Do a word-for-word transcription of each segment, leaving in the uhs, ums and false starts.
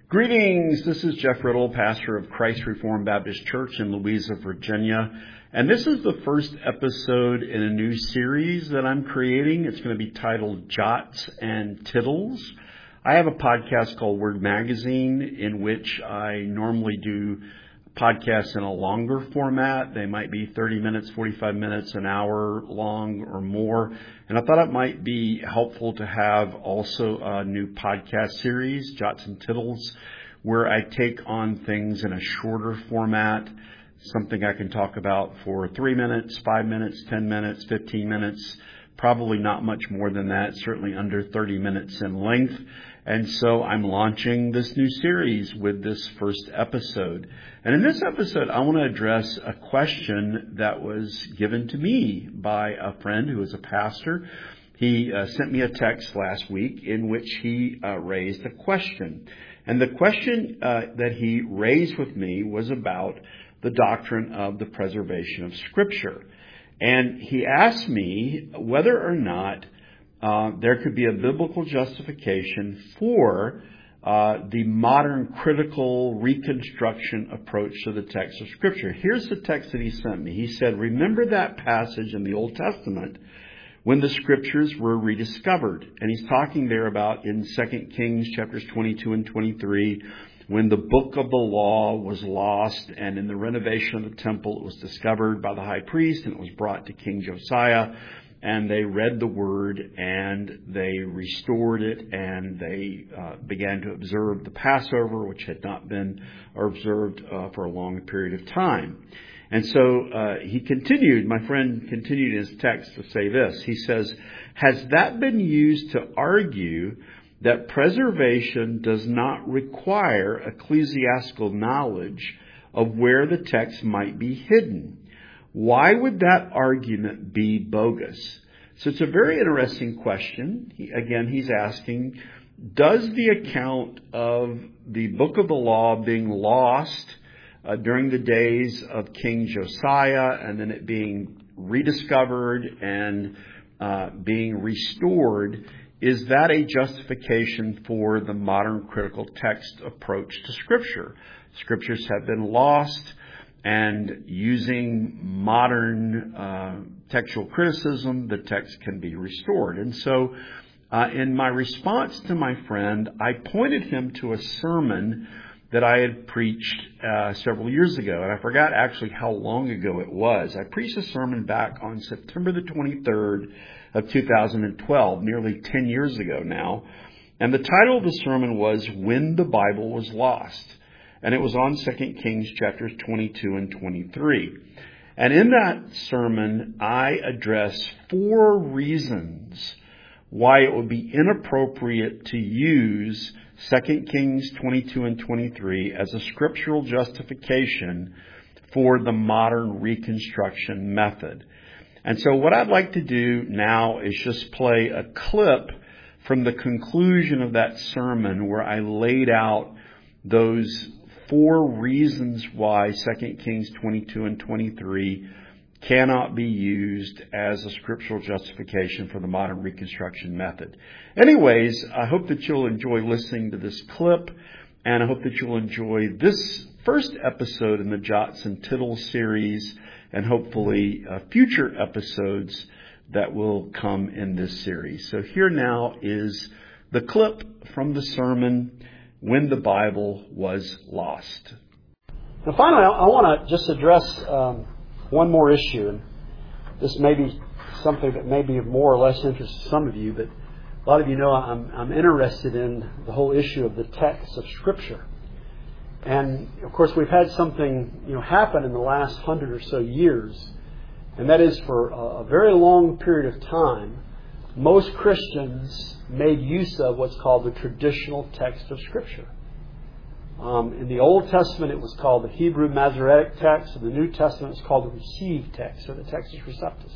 Greetings, this is Jeff Riddle, pastor of Christ Reformed Baptist Church in Louisa, Virginia. And this is the first episode in a new series that I'm creating. It's going to be titled Jots and Tittles. I have a podcast called Word Magazine in which I normally do podcasts in a longer format. They might be thirty minutes, forty-five minutes, an hour long or more. And I thought it might be helpful to have also a new podcast series, Jots and Tittles, where I take on things in a shorter format, something I can talk about for three minutes, five minutes, ten minutes, fifteen minutes, probably not much more than that, certainly under thirty minutes in length. And so I'm launching this new series with this first episode. And in this episode, I want to address a question that was given to me by a friend who is a pastor. He uh, sent me a text last week in which he uh, raised a question. And the question uh, that he raised with me was about the doctrine of the preservation of Scripture. And he asked me whether or not Uh, there could be a biblical justification for uh, the modern critical reconstruction approach to the text of Scripture. Here's the text that he sent me. He said, remember that passage in the Old Testament when the Scriptures were rediscovered. And he's talking there about in Second Kings chapters twenty-two and twenty-three, when the book of the law was lost, and in the renovation of the temple it was discovered by the high priest, and it was brought to King Josiah. And they read the word, and they restored it, and they uh, began to observe the Passover, which had not been observed uh, for a long period of time. And so uh, he continued, my friend continued in his text to say this. He says, has that been used to argue that preservation does not require ecclesiastical knowledge of where the text might be hidden? Why would that argument be bogus? So it's a very interesting question. He, again, he's asking, does the account of the book of the law being lost uh, during the days of King Josiah and then it being rediscovered and uh, being restored, is that a justification for the modern critical text approach to Scripture? Scriptures have been lost, and using modern uh, textual criticism, the text can be restored. And so uh, in my response to my friend, I pointed him to a sermon that I had preached uh, several years ago. And I forgot actually how long ago it was. I preached a sermon back on September the twenty-third of two thousand twelve, nearly ten years ago now. And the title of the sermon was When the Bible Was Lost. And it was on Second Kings chapters twenty-two and twenty-three. And in that sermon, I address four reasons why it would be inappropriate to use Second Kings twenty-two and twenty-three as a scriptural justification for the modern reconstruction method. And so what I'd like to do now is just play a clip from the conclusion of that sermon where I laid out those four reasons why Second Kings twenty-two and twenty-three cannot be used as a scriptural justification for the modern reconstruction method. Anyways, I hope that you'll enjoy listening to this clip, and I hope that you'll enjoy this first episode in the Jots and Tittles series, and hopefully uh, future episodes that will come in this series. So here now is the clip from the sermon, When the Bible Was Lost. Now finally, I want to just address um, one more issue. And this may be something that may be of more or less interest to some of you, but a lot of you know I'm, I'm interested in the whole issue of the text of Scripture. And of course, we've had something you know happen in the last hundred or so years, and that is for a, a very long period of time, most Christians made use of what's called the traditional text of Scripture. Um, in the Old Testament, it was called the Hebrew Masoretic text. In the New Testament, it's called the Received text, or the Textus Receptus.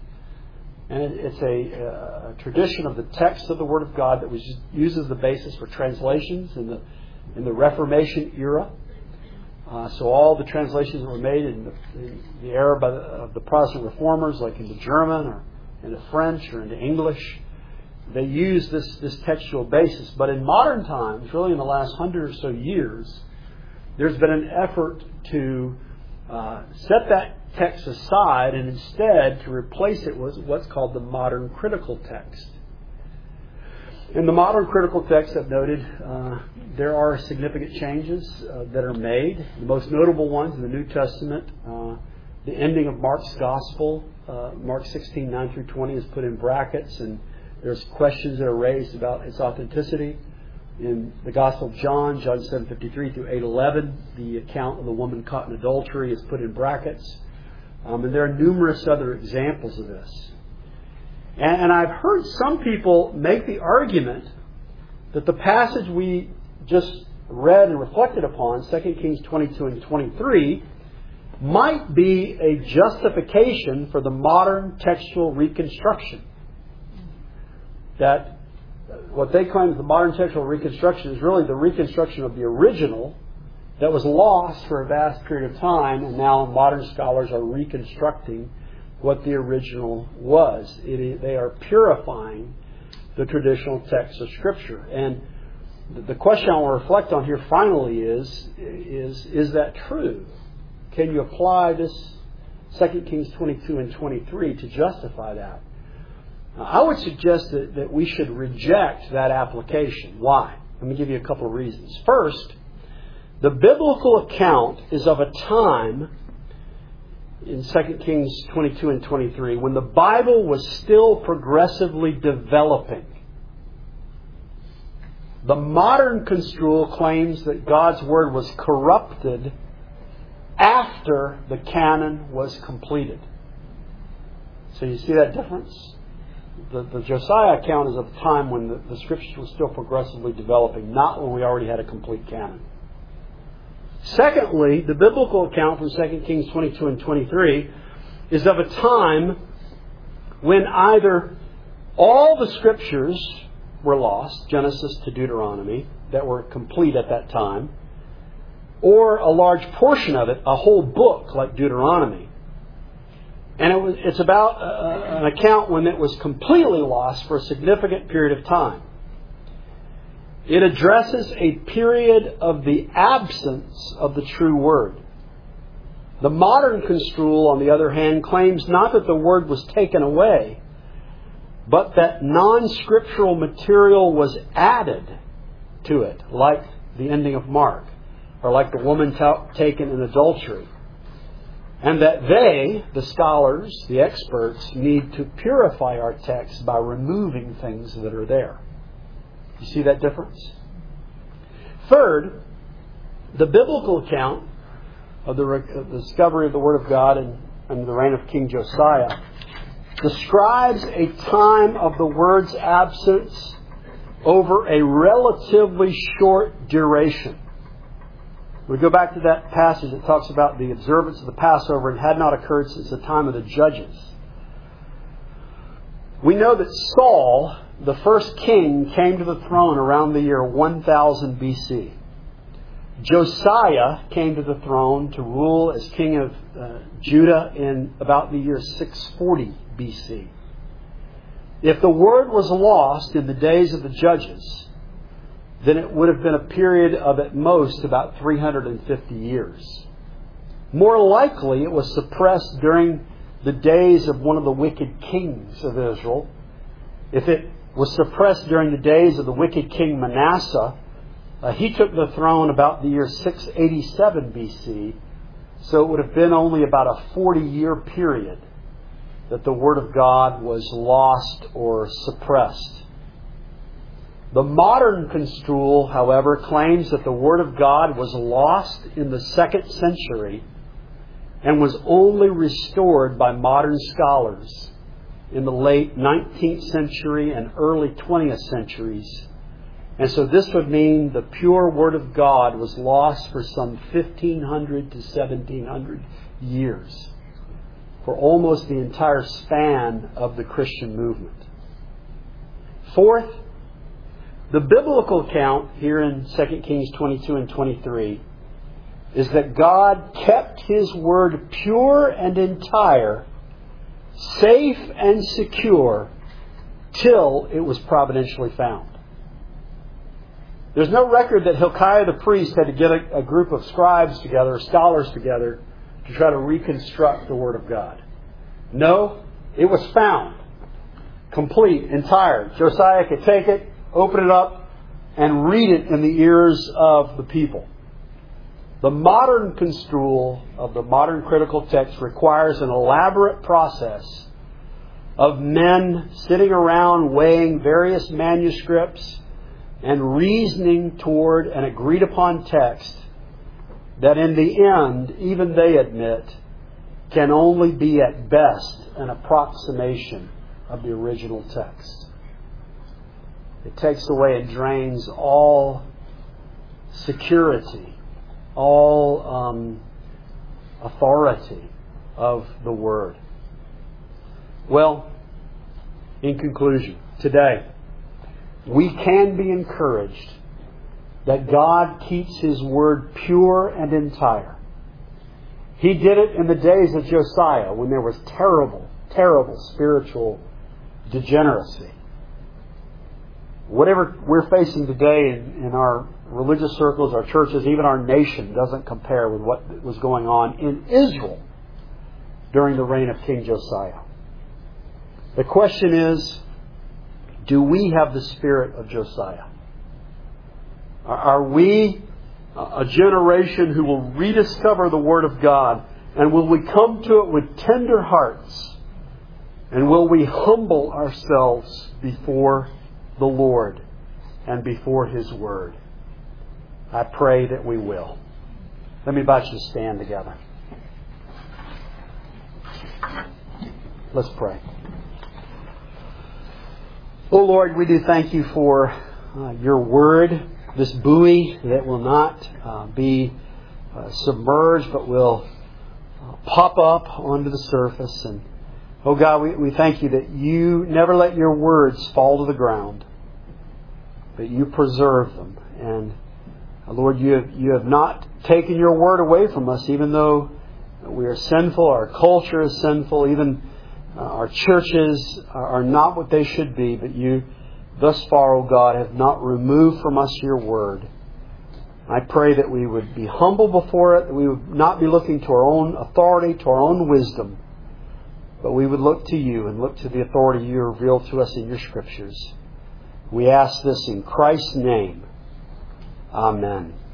And it, it's a, a tradition of the text of the Word of God that was used as the basis for translations in the in the Reformation era. Uh, so all the translations that were made in the, in the era by the, of the Protestant Reformers, like into German or into French or into English, they use this, this textual basis. But in modern times, really in the last hundred or so years, there's been an effort to uh, set that text aside and instead to replace it with what's called the modern critical text. In the modern critical text, I've noted, uh, there are significant changes uh, that are made. The most notable ones in the New Testament, uh, the ending of Mark's Gospel, uh, Mark sixteen, nine through twenty is put in brackets, and there's questions that are raised about its authenticity. In the Gospel of John, John seven fifty-three through eight eleven, the account of the woman caught in adultery is put in brackets. Um, and there are numerous other examples of this. And, and I've heard some people make the argument that the passage we just read and reflected upon, Second Kings twenty-two and twenty-three, might be a justification for the modern textual reconstruction. That what they claim is the modern textual reconstruction is really the reconstruction of the original that was lost for a vast period of time, and now modern scholars are reconstructing what the original was. It is, they are purifying the traditional text of Scripture. And the question I want to reflect on here finally is, is, is that true? Can you apply this Second Kings twenty-two and twenty-three to justify that? I would suggest that, that we should reject that application. Why? Let me give you a couple of reasons. First, the biblical account is of a time in Second Kings twenty-two and twenty-three when the Bible was still progressively developing. The modern construal claims that God's Word was corrupted after the canon was completed. So you see that difference? The, the Josiah account is of a time when the, the Scriptures were still progressively developing, not when we already had a complete canon. Secondly, the biblical account from Second Kings twenty-two and twenty-three is of a time when either all the Scriptures were lost, Genesis to Deuteronomy, that were complete at that time, or a large portion of it, a whole book like Deuteronomy. And it was, it's about uh, an account when it was completely lost for a significant period of time. It addresses a period of the absence of the true Word. The modern construal, on the other hand, claims not that the Word was taken away, but that non-scriptural material was added to it, like the ending of Mark, or like the woman ta- taken in adultery. And that they, the scholars, the experts, need to purify our text by removing things that are there. You see that difference? Third, the biblical account of the, of the discovery of the Word of God in, in the reign of King Josiah describes a time of the Word's absence over a relatively short duration. We go back to that passage that talks about the observance of the Passover and had not occurred since the time of the judges. We know that Saul, the first king, came to the throne around the year one thousand B C. Josiah came to the throne to rule as king of uh, Judah in about the year six forty B C. If the Word was lost in the days of the judges, then it would have been a period of at most about three hundred fifty years. More likely, it was suppressed during the days of one of the wicked kings of Israel. If it was suppressed during the days of the wicked king Manasseh, uh, he took the throne about the year six eighty-seven B C, so it would have been only about a forty-year period that the Word of God was lost or suppressed. The modern construal, however, claims that the Word of God was lost in the second century and was only restored by modern scholars in the late nineteenth century and early twentieth centuries. And so this would mean the pure Word of God was lost for some fifteen hundred to seventeen hundred years, for almost the entire span of the Christian movement. Fourth, the biblical account here in Second Kings twenty-two and twenty-three is that God kept His Word pure and entire, safe and secure, till it was providentially found. There's no record that Hilkiah the priest had to get a, a group of scribes together, scholars together, to try to reconstruct the Word of God. No, it was found. Complete, entire. Josiah could take it, open it up, and read it in the ears of the people. The modern construal of the modern critical text requires an elaborate process of men sitting around weighing various manuscripts and reasoning toward an agreed upon text that in the end, even they admit, can only be at best an approximation of the original text. It takes away and drains all security, all um, authority of the Word. Well, in conclusion, today, we can be encouraged that God keeps His Word pure and entire. He did it in the days of Josiah when there was terrible, terrible spiritual degeneracy. Whatever we're facing today in, in our religious circles, our churches, even our nation doesn't compare with what was going on in Israel during the reign of King Josiah. The question is, do we have the spirit of Josiah? Are we a generation who will rediscover the Word of God? And will we come to it with tender hearts? And will we humble ourselves before the Lord and before His Word? I pray that we will. Let me invite you to stand together. Let's pray. Oh Lord, we do thank You for uh, Your Word, this buoy that will not uh, be uh, submerged but will uh, pop up onto the surface. And oh God, we, we thank You that You never let Your words fall to the ground, but You preserve them. And uh, Lord, you have, you have not taken Your Word away from us, even though we are sinful, our culture is sinful, even uh, our churches are, are not what they should be, but You thus far, O God, have not removed from us Your Word. I pray that we would be humble before it, that we would not be looking to our own authority, to our own wisdom, but we would look to You and look to the authority You reveal to us in Your Scriptures. We ask this in Christ's name. Amen.